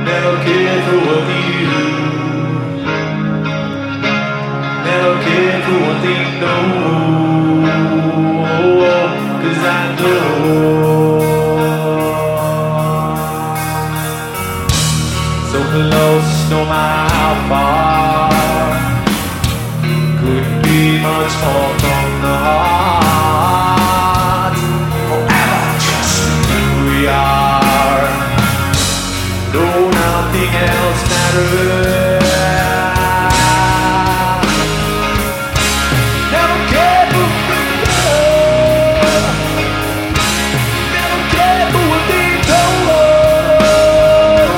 never cared for what you do. Never cared for one thing, no.